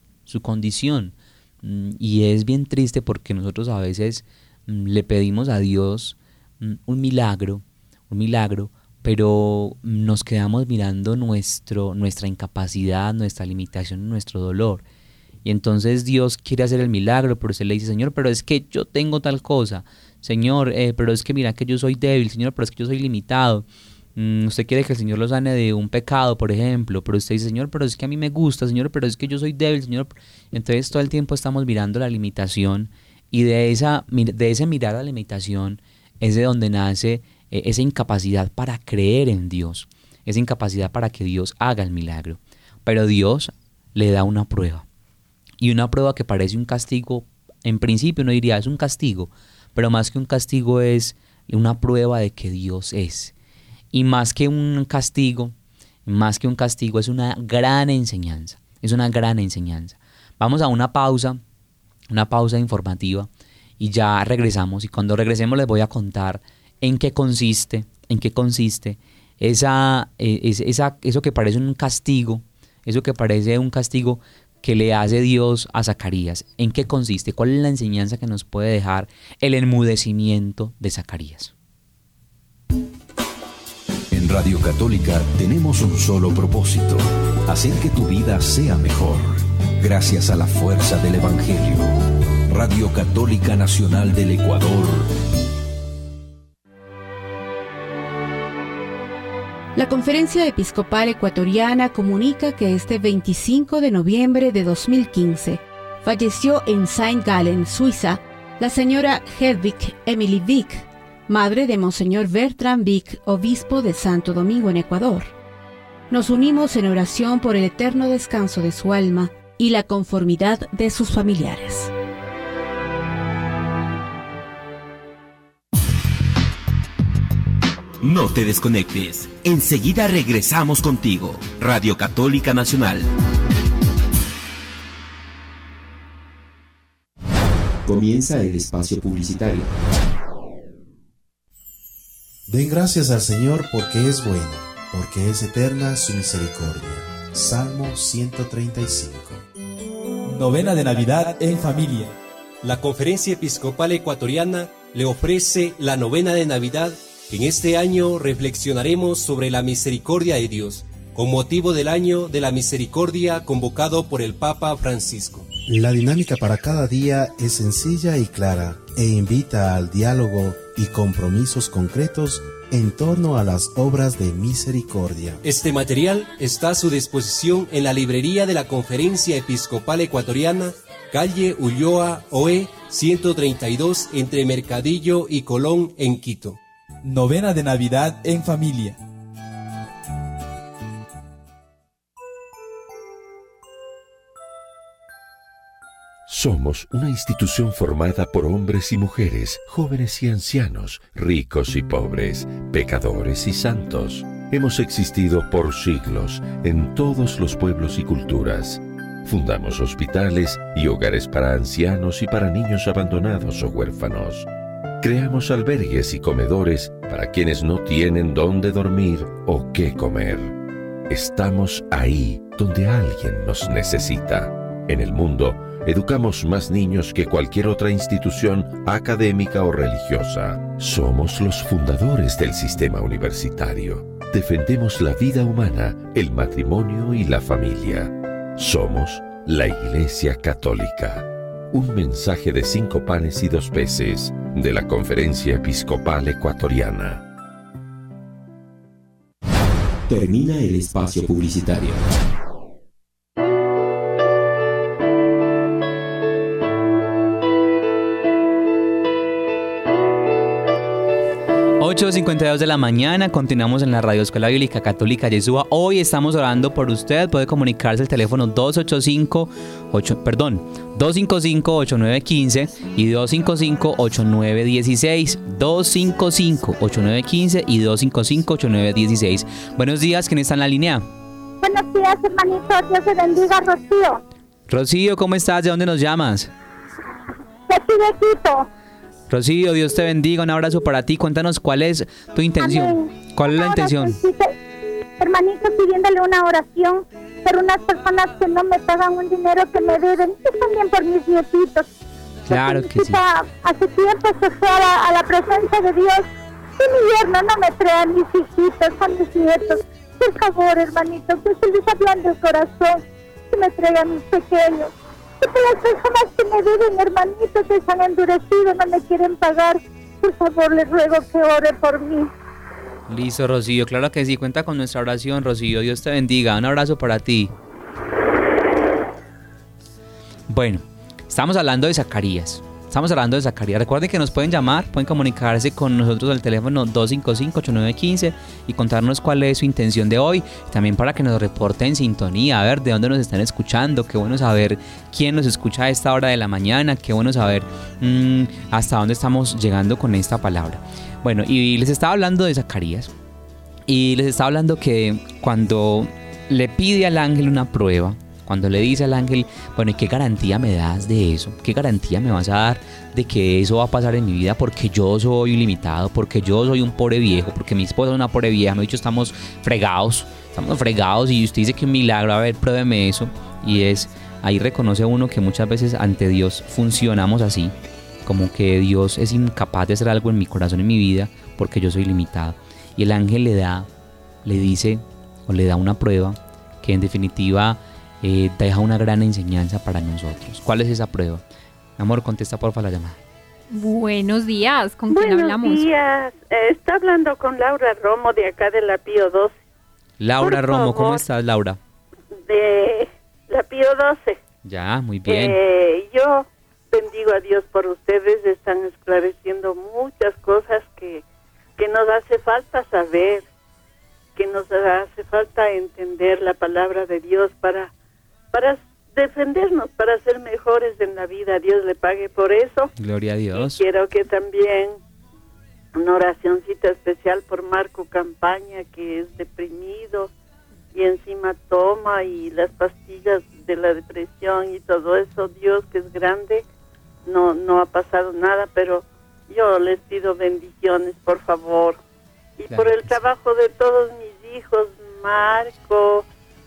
y es bien triste porque nosotros a veces le pedimos a Dios un milagro, pero nos quedamos mirando nuestra incapacidad, nuestra limitación, nuestro dolor. Y entonces Dios quiere hacer el milagro, pero usted le dice, Señor, pero es que yo tengo tal cosa. Señor, pero es que mira que yo soy débil. Señor, pero es que yo soy limitado. Usted quiere que el Señor lo sane de un pecado, por ejemplo, pero usted dice, Señor, pero es que a mí me gusta. Señor, pero es que yo soy débil. Señor, entonces todo el tiempo estamos mirando la limitación, y de ese mirar a la limitación es de donde nace esa incapacidad para creer en Dios, esa incapacidad para que Dios haga el milagro. Pero Dios le da una prueba. Y una prueba que parece un castigo, en principio uno diría es un castigo, pero más que un castigo es una prueba de que Dios es. Y más que un castigo es una gran enseñanza, Vamos a una pausa informativa y ya regresamos. Y cuando regresemos les voy a contar en qué consiste eso que parece un castigo, que le hace Dios a Zacarías. ¿En qué consiste? ¿Cuál es la enseñanza que nos puede dejar el enmudecimiento de Zacarías? En Radio Católica tenemos un solo propósito: hacer que tu vida sea mejor. Gracias a la fuerza del Evangelio. Radio Católica Nacional del Ecuador. La Conferencia Episcopal Ecuatoriana comunica que este 25 de noviembre de 2015 falleció en Saint Gallen, Suiza, la señora Hedwig Emily Wick, madre de Monseñor Bertrand Wick, obispo de Santo Domingo en Ecuador. Nos unimos en oración por el eterno descanso de su alma y la conformidad de sus familiares. No te desconectes. Enseguida regresamos contigo. Radio Católica Nacional. Comienza el espacio publicitario. Den gracias al Señor porque es bueno, porque es eterna su misericordia. Salmo 135. Novena de Navidad en familia. La Conferencia Episcopal Ecuatoriana le ofrece la novena de Navidad En este año reflexionaremos sobre la misericordia de Dios, con motivo del Año de la Misericordia convocado por el Papa Francisco. La dinámica para cada día es sencilla y clara e invita al diálogo y compromisos concretos en torno a las obras de misericordia. Este material está a su disposición en la librería de la Conferencia Episcopal Ecuatoriana, calle Ulloa Oe 132, entre Mercadillo y Colón, en Quito. Novena de Navidad en familia. Somos una institución formada por hombres y mujeres, jóvenes y ancianos, ricos y pobres, pecadores y santos. Hemos existido por siglos en todos los pueblos y culturas. Fundamos hospitales y hogares para ancianos y para niños abandonados o huérfanos. Creamos albergues y comedores para quienes no tienen dónde dormir o qué comer. Estamos ahí donde alguien nos necesita. En el mundo, educamos más niños que cualquier otra institución académica o religiosa. Somos los fundadores del sistema universitario. Defendemos la vida humana, el matrimonio y la familia. Somos la Iglesia Católica. Un mensaje de 5 panes y 2 peces de la Conferencia Episcopal Ecuatoriana. Termina el espacio publicitario. 8:52 de la mañana, continuamos en la Radio Escuela Bíblica Católica Yeshua. Hoy estamos orando por usted. Puede comunicarse al teléfono 255-8915 y 255-8916. 255-8915 y 255-8916. Buenos días, ¿quién está en la línea? Buenos días, hermanito. Dios te bendiga, Rocío. Rocío, ¿cómo estás? ¿De dónde nos llamas? De aquí de Quito. Rocío, Dios te bendiga, un abrazo para ti. Cuéntanos cuál es tu intención. Amén. ¿Cuál es la intención? Hermanito, pidiéndole una oración por unas personas que no me pagan un dinero que me deben, y también por mis nietitos. Claro que sí. Hace tiempo se fue a la presencia de Dios y mi yerno no me trae a mis hijitos, a mis nietos. Por favor, hermanito, que se les ablande el corazón, que me traiga a mis pequeños. Y por las personas que me deben, hermanito, que se han endurecido, no me quieren pagar, por favor, les ruego que ore por mí. Listo, Rocío, claro que sí, cuenta con nuestra oración, Rocío. Dios te bendiga, un abrazo para ti. Bueno, estamos hablando de Zacarías. Recuerden que nos pueden llamar, pueden comunicarse con nosotros al teléfono 255-8915 y contarnos cuál es su intención de hoy. También para que nos reporten en sintonía, a ver de dónde nos están escuchando. Qué bueno saber quién nos escucha a esta hora de la mañana. Qué bueno saber hasta dónde estamos llegando con esta palabra. Bueno, y les estaba hablando de Zacarías. Y les estaba hablando que cuando le pide al ángel una prueba, cuando le dice al ángel, bueno, ¿y qué garantía me das de eso? ¿Qué garantía me vas a dar de que eso va a pasar en mi vida? Porque yo soy ilimitado, porque yo soy un pobre viejo, porque mi esposa es una pobre vieja. Me ha dicho, estamos fregados y usted dice que un milagro, a ver, pruébeme eso. Y ahí reconoce uno que muchas veces ante Dios funcionamos así, como que Dios es incapaz de hacer algo en mi corazón, en mi vida, porque yo soy limitado. Y el ángel le da una prueba que en definitiva deja una gran enseñanza para nosotros. ¿Cuál es esa prueba? Amor, contesta porfa la llamada. Buenos días, ¿con quién hablamos? Buenos días, está hablando con Laura Romo de acá de la Pío 12. Laura Romo, ¿cómo estás, Laura? De la Pío 12. Ya, muy bien. Yo bendigo a Dios por ustedes, están esclareciendo muchas cosas que nos hace falta saber, que nos hace falta entender la palabra de Dios para defendernos, para ser mejores en la vida. Dios le pague por eso. Gloria a Dios. Y quiero que también una oracioncita especial por Marco Campaña, que es deprimido y encima toma y las pastillas de la depresión y todo eso. Dios, que es grande, no ha pasado nada, pero yo les pido bendiciones, por favor. Y claro, por el trabajo de todos mis hijos, Marco,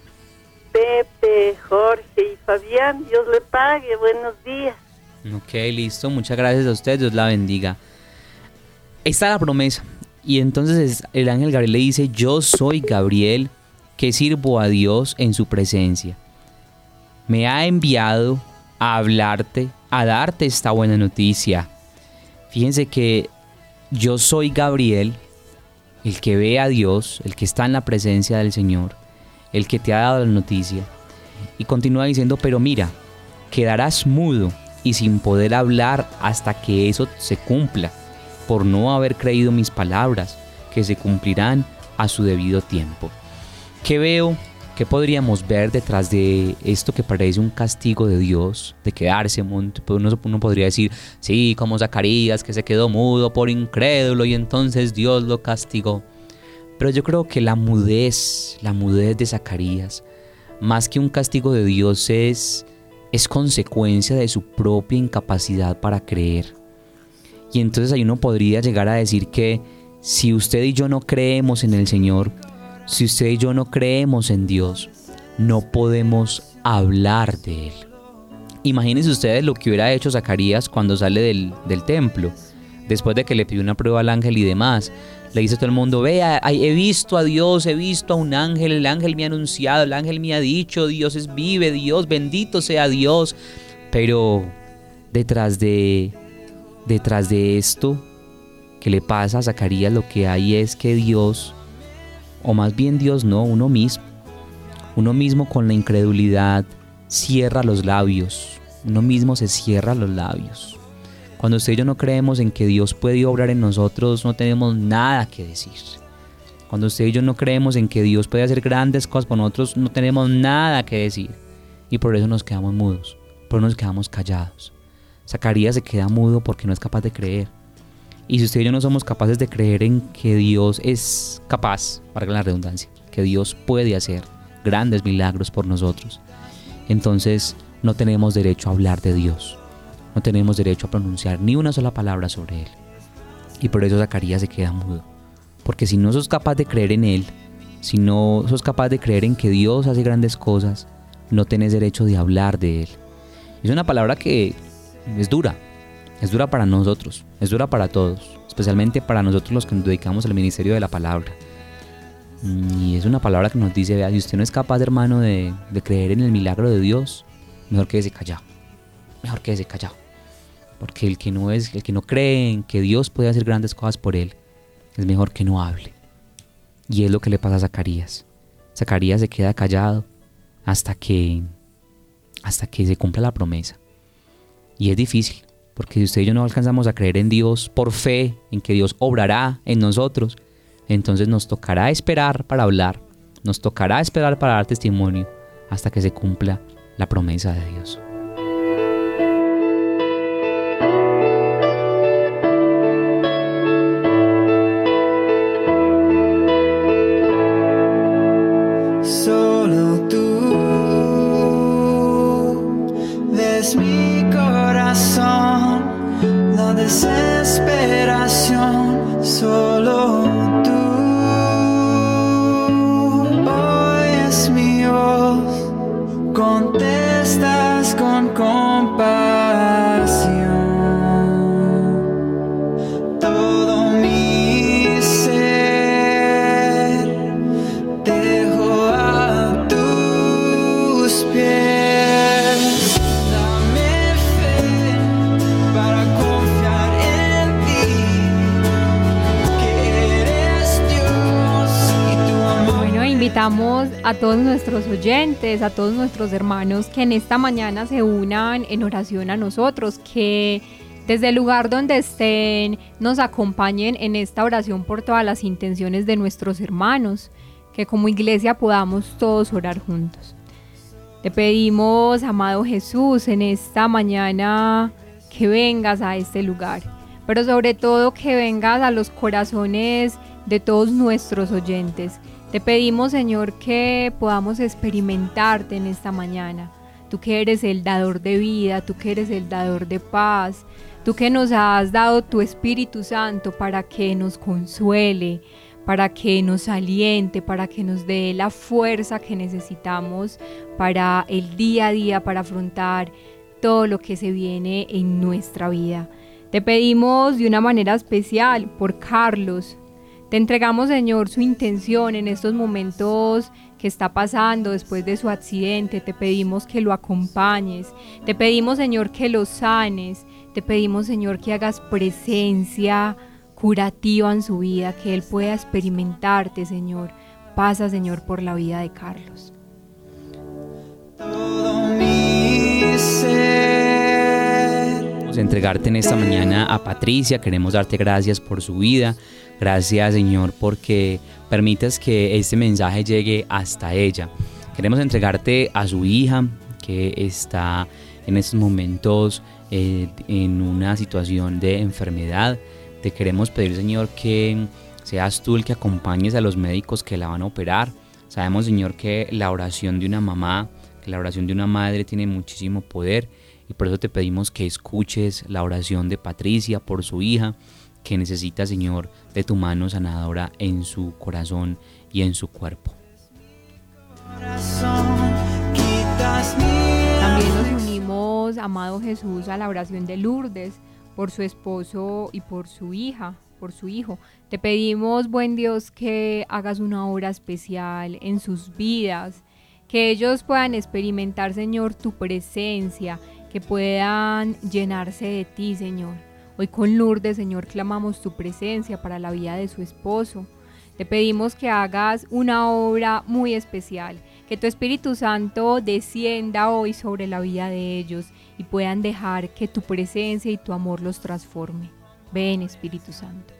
Pepe, Jorge y Fabián, Dios le pague. Buenos días. Ok, listo, muchas gracias a usted, Dios la bendiga. Esta es la promesa. Y entonces el ángel Gabriel le dice: yo soy Gabriel, que sirvo a Dios en su presencia. Me ha enviado a hablarte, a darte esta buena noticia. Fíjense que yo soy Gabriel, el que ve a Dios, el que está en la presencia del Señor, el que te ha dado la noticia. Y continúa diciendo: pero mira, quedarás mudo y sin poder hablar hasta que eso se cumpla, por no haber creído mis palabras, que se cumplirán a su debido tiempo. ¿Qué veo? ¿Qué podríamos ver detrás de esto que parece un castigo de Dios, de quedarse mudo? Uno podría decir: sí, como Zacarías, que se quedó mudo por incrédulo y entonces Dios lo castigó. Pero yo creo que la mudez de Zacarías, más que un castigo de Dios, es consecuencia de su propia incapacidad para creer. Y entonces ahí uno podría llegar a decir que si usted y yo no creemos en el Señor, si usted y yo no creemos en Dios, no podemos hablar de Él. Imagínense ustedes lo que hubiera hecho Zacarías cuando sale del templo, después de que le pidió una prueba al ángel y demás. Le dice a todo el mundo: vea, he visto a Dios, he visto a un ángel, el ángel me ha anunciado, el ángel me ha dicho, Dios es vive, Dios, bendito sea Dios. Pero detrás de esto que le pasa a Zacarías, lo que hay es que Dios, o más bien Dios no, uno mismo con la incredulidad cierra los labios, uno mismo se cierra los labios. Cuando usted y yo no creemos en que Dios puede obrar en nosotros, no tenemos nada que decir. Cuando usted y yo no creemos en que Dios puede hacer grandes cosas por nosotros, no tenemos nada que decir. Y por eso nos quedamos mudos, por eso nos quedamos callados. Zacarías se queda mudo porque no es capaz de creer. Y si usted y yo no somos capaces de creer en que Dios es capaz, valga la redundancia, que Dios puede hacer grandes milagros por nosotros, entonces no tenemos derecho a hablar de Dios. No tenemos derecho a pronunciar ni una sola palabra sobre Él. Y por eso Zacarías se queda mudo. Porque si no sos capaz de creer en Él, si no sos capaz de creer en que Dios hace grandes cosas, no tenés derecho de hablar de Él. Es una palabra que es dura para nosotros, es dura para todos, especialmente para nosotros los que nos dedicamos al ministerio de la palabra. Y es una palabra que nos dice: vea, si usted no es capaz, hermano, de creer en el milagro de Dios, mejor quédese callado. Mejor quédese callado. Porque el que no cree en que Dios puede hacer grandes cosas por él, es mejor que no hable. Y es lo que le pasa a Zacarías. Zacarías se queda callado hasta que se cumpla la promesa. Y es difícil, porque si usted y yo no alcanzamos a creer en Dios por fe, en que Dios obrará en nosotros, entonces nos tocará esperar para hablar, nos tocará esperar para dar testimonio hasta que se cumpla la promesa de Dios. Solo tú ves mi corazón, la desesperación. Solo tú oyes mi voz, contestas con compasión. Todo mi ser dejo a tus pies. Dame fe para confiar en ti, que eres Dios y tu amor. Bueno, invitamos a todos nuestros oyentes, a todos nuestros hermanos que en esta mañana se unan en oración a nosotros, que desde el lugar donde estén nos acompañen en esta oración por todas las intenciones de nuestros hermanos, que como iglesia podamos todos orar juntos. Te pedimos, amado Jesús, en esta mañana que vengas a este lugar, pero sobre todo que vengas a los corazones de todos nuestros oyentes. Te pedimos, Señor, que podamos experimentarte en esta mañana. Tú que eres el dador de vida, tú que eres el dador de paz, tú que nos has dado tu Espíritu Santo para que nos consuele, para que nos aliente, para que nos dé la fuerza que necesitamos para el día a día, para afrontar todo lo que se viene en nuestra vida. Te pedimos de una manera especial por Carlos. Te entregamos, Señor, su intención en estos momentos que está pasando después de su accidente. Te pedimos que lo acompañes. Te pedimos, Señor, que lo sanes. Te pedimos, Señor, que hagas presencia curativa en su vida, que él pueda experimentarte, Señor. Pasa, Señor, por la vida de Carlos. Queremos entregarte en esta mañana a Patricia, queremos darte gracias por su vida. Gracias, Señor, porque permitas que este mensaje llegue hasta ella. Queremos entregarte a su hija, que está en estos momentos en una situación de enfermedad. Te queremos pedir, Señor, que seas tú el que acompañes a los médicos que la van a operar. Sabemos, Señor, que la oración de una mamá, que la oración de una madre tiene muchísimo poder, y por eso te pedimos que escuches la oración de Patricia por su hija, que necesita, Señor, de tu mano sanadora en su corazón y en su cuerpo. También nos unimos, amado Jesús, a la oración de Lourdes por su esposo y por su hija, por su hijo. Te pedimos, buen Dios, que hagas una obra especial en sus vidas, que ellos puedan experimentar, Señor, tu presencia, que puedan llenarse de ti, Señor. Hoy con Lourdes, Señor, clamamos tu presencia para la vida de su esposo. Te pedimos que hagas una obra muy especial, que tu Espíritu Santo descienda hoy sobre la vida de ellos y puedan dejar que tu presencia y tu amor los transforme. Ven, Espíritu Santo.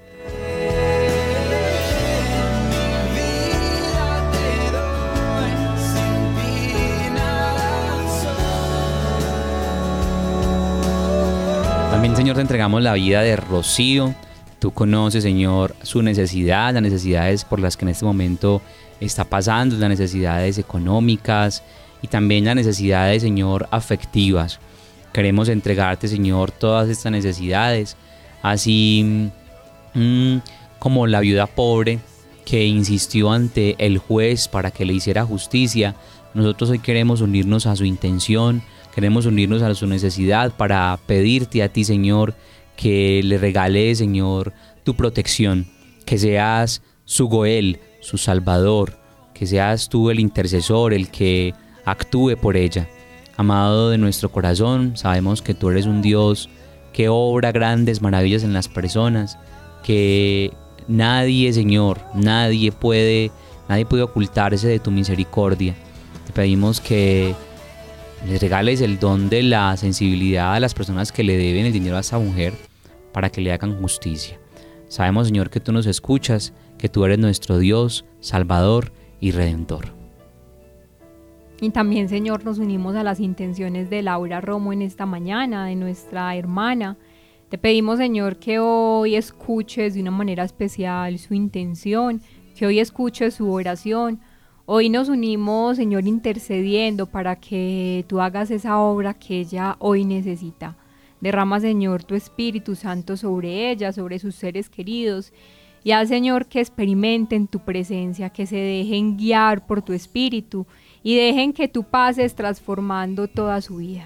También, Señor, te entregamos la vida de Rocío. Tú conoces, Señor, su necesidad, las necesidades por las que en este momento está pasando, las necesidades económicas y también las necesidades, Señor, afectivas. Queremos entregarte, Señor, todas estas necesidades, así como la viuda pobre que insistió ante el juez para que le hiciera justicia. Nosotros hoy queremos unirnos a su intención. Queremos unirnos a su necesidad para pedirte a ti, Señor, que le regales, Señor, tu protección, que seas su Goel, su Salvador, que seas tú el intercesor, el que actúe por ella. Amado de nuestro corazón, sabemos que tú eres un Dios que obra grandes maravillas en las personas, que nadie, Señor, nadie puede ocultarse de tu misericordia. Te pedimos que les regales el don de la sensibilidad a las personas que le deben el dinero a esta mujer para que le hagan justicia. Sabemos, Señor, que tú nos escuchas, que tú eres nuestro Dios, Salvador y Redentor. Y también, Señor, nos unimos a las intenciones de Laura Romo en esta mañana, de nuestra hermana. Te pedimos, Señor, que hoy escuches de una manera especial su intención, que hoy escuches su oración. Hoy nos unimos, Señor, intercediendo para que tú hagas esa obra que ella hoy necesita. Derrama, Señor, tu Espíritu Santo sobre ella, sobre sus seres queridos. Y haz, Señor, que experimenten tu presencia, que se dejen guiar por tu Espíritu y dejen que tú pases transformando toda su vida.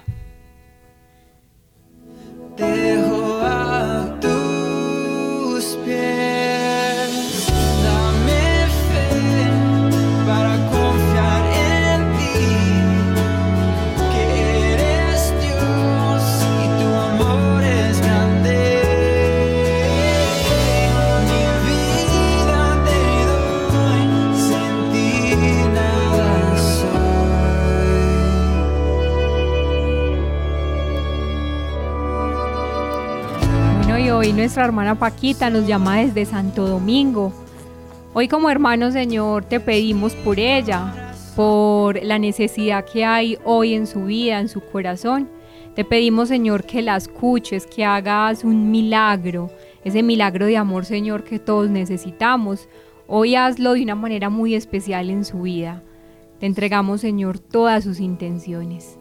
Dejo a tus pies, dame fe para confiar en ti, que eres Dios y tu amor es grande. Mi vida te doy, sin ti nada Y hoy nuestra hermana Paquita nos llama desde Santo Domingo. Hoy como hermanos, Señor, te pedimos por ella, por la necesidad que hay hoy en su vida, en su corazón. Te pedimos, Señor, que la escuches, que hagas un milagro, ese milagro de amor, Señor, que todos necesitamos. Hoy hazlo de una manera muy especial en su vida. Te entregamos, Señor, todas sus intenciones.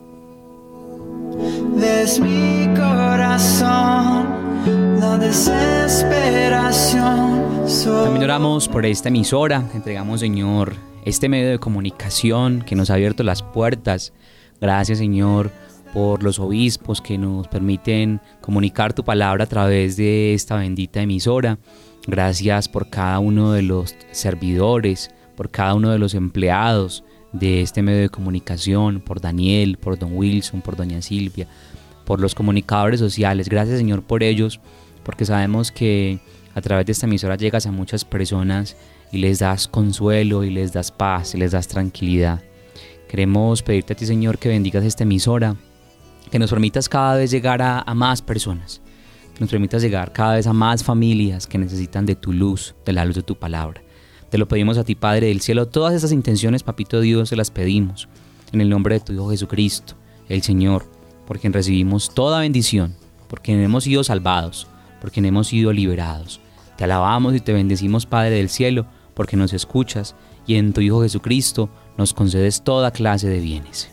Des mi corazón la desesperación. También oramos por esta emisora, entregamos, Señor, este medio de comunicación que nos ha abierto las puertas. Gracias, Señor, por los obispos que nos permiten comunicar tu palabra a través de esta bendita emisora. Gracias por cada uno de los servidores, por cada uno de los empleados de este medio de comunicación, por Daniel, por don Wilson, por doña Silvia, por los comunicadores sociales. Gracias, Señor, por ellos, porque sabemos que a través de esta emisora llegas a muchas personas y les das consuelo y les das paz y les das tranquilidad. Queremos pedirte a ti, Señor, que bendigas esta emisora, que nos permitas cada vez llegar a más personas, que nos permitas llegar cada vez a más familias que necesitan de tu luz, de la luz de tu palabra. Te lo pedimos a ti, Padre del cielo. Todas esas intenciones, Papito Dios, te las pedimos en el nombre de tu Hijo Jesucristo, el Señor, por quien recibimos toda bendición, por quien hemos sido salvados, por quien hemos sido liberados. Te alabamos y te bendecimos, Padre del cielo, porque nos escuchas y en tu Hijo Jesucristo nos concedes toda clase de bienes.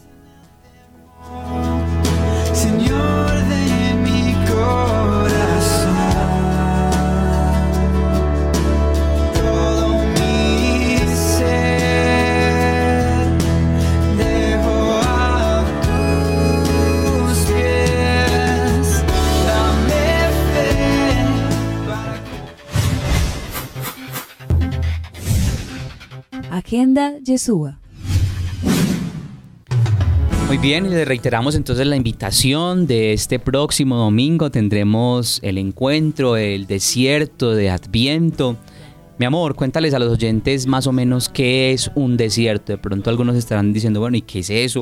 Señor de mi corazón, todo mi ser dejo a tus pies, dame fe para... Agenda Yeshua. Muy bien, y le reiteramos entonces la invitación de este próximo domingo. Tendremos el encuentro, el desierto de Adviento. Mi amor, cuéntales a los oyentes más o menos qué es un desierto. De pronto algunos estarán diciendo, bueno, ¿y qué es eso?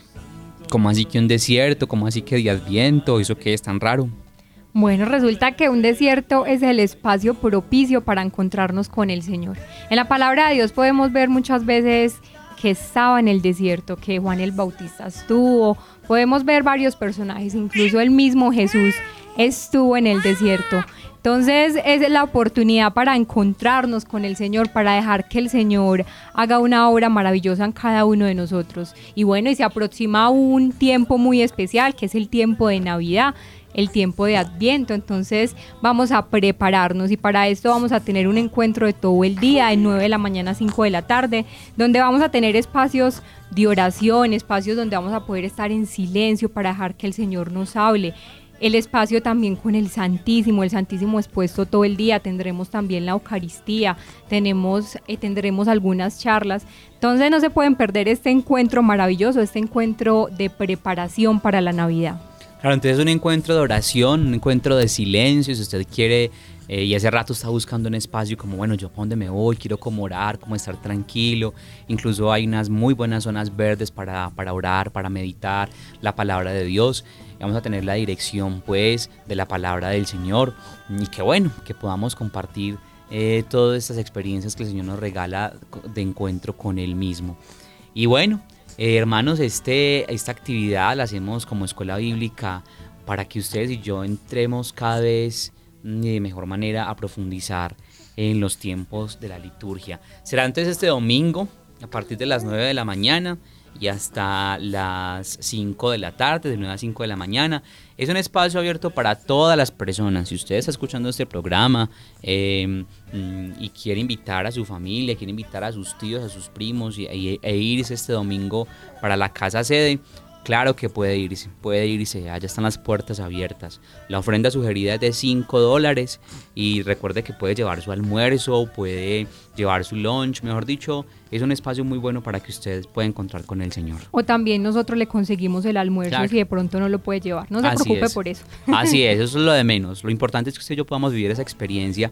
¿Cómo así que un desierto? ¿Cómo así que de Adviento? ¿Eso qué es tan raro? Bueno, resulta que un desierto es el espacio propicio para encontrarnos con el Señor. En la palabra de Dios podemos ver muchas veces que estaba en el desierto, que Juan el Bautista estuvo. Podemos ver varios personajes, incluso el mismo Jesús estuvo en el desierto. Entonces es la oportunidad para encontrarnos con el Señor, para dejar que el Señor haga una obra maravillosa en cada uno de nosotros. Y bueno, y se aproxima un tiempo muy especial, que es el tiempo de Navidad, el tiempo de Adviento. Entonces vamos a prepararnos y para esto vamos a tener un encuentro de todo el día, de 9 de la mañana a 5 de la tarde, donde vamos a tener espacios de oración, espacios donde vamos a poder estar en silencio para dejar que el Señor nos hable. El espacio también con el Santísimo expuesto todo el día. Tendremos también la Eucaristía, tendremos algunas charlas. Entonces no se pueden perder este encuentro maravilloso, este encuentro de preparación para la Navidad. Claro, entonces un encuentro de oración, un encuentro de silencio. Si usted quiere y hace rato está buscando un espacio como, bueno, yo para dónde me voy, quiero como orar, como estar tranquilo. Incluso hay unas muy buenas zonas verdes para orar, para meditar la palabra de Dios. Vamos a tener la dirección pues de la palabra del Señor y que bueno, que podamos compartir todas estas experiencias que el Señor nos regala de encuentro con Él mismo. Y bueno, hermanos, esta actividad la hacemos como escuela bíblica para que ustedes y yo entremos cada vez de mejor manera a profundizar en los tiempos de la liturgia. Será entonces este domingo a partir de las 9 de la mañana y hasta las 5 de la tarde, de 9 a 5 de la mañana. Es un espacio abierto para todas las personas. Si usted está escuchando este programa y quiere invitar a su familia, quiere invitar a sus tíos, a sus primos e irse este domingo para la casa sede, claro que puede irse, allá están las puertas abiertas. La ofrenda sugerida es de $5 y recuerde que puede llevar su almuerzo, puede llevar su lunch, mejor dicho, es un espacio muy bueno para que ustedes puedan encontrar con el Señor. O también nosotros le conseguimos el almuerzo, claro, si de pronto no lo puede llevar, no se preocupe por eso. Así es, eso es lo de menos. Lo importante es que usted y yo podamos vivir esa experiencia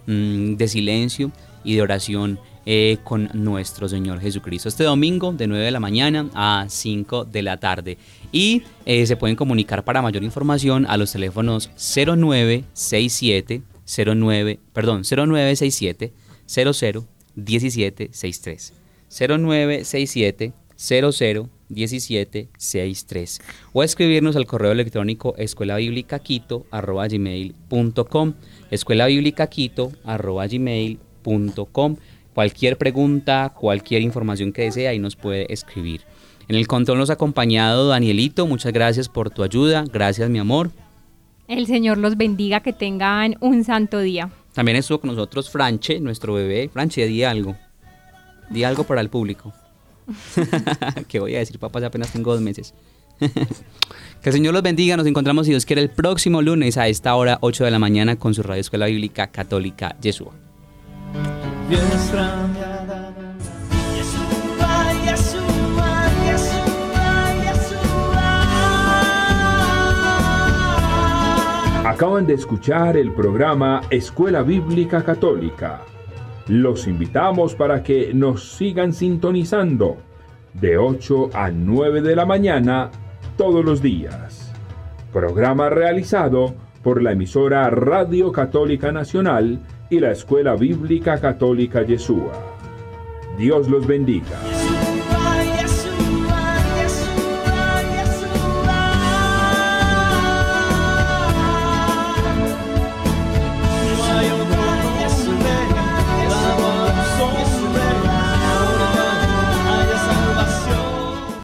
de silencio y de oración con nuestro Señor Jesucristo. Este domingo de 9 de la mañana a 5 de la tarde. Y se pueden comunicar para mayor información a los teléfonos 0967 001763 0967 o escribirnos al correo electrónico escuelabiblicaquito@gmail.com escuelabiblicaquito@gmail.com. Cualquier pregunta, cualquier información que desee, ahí nos puede escribir. En el control nos ha acompañado Danielito, muchas gracias por tu ayuda, gracias mi amor. El Señor los bendiga, que tengan un santo día. También estuvo con nosotros Franche, nuestro bebé. Franche, di algo para el público. ¿Qué voy a decir, papá? Apenas tengo 2 meses. Que el Señor los bendiga. Nos encontramos, si Dios quiere, el próximo lunes a esta hora, 8 de la mañana, con su Radio Escuela Bíblica Católica Yeshua. Acaban de escuchar el programa Escuela Bíblica Católica. Los invitamos para que nos sigan sintonizando de 8 a 9 de la mañana todos los días. Programa realizado por la emisora Radio Católica Nacional y la Escuela Bíblica Católica Yeshua. Dios los bendiga.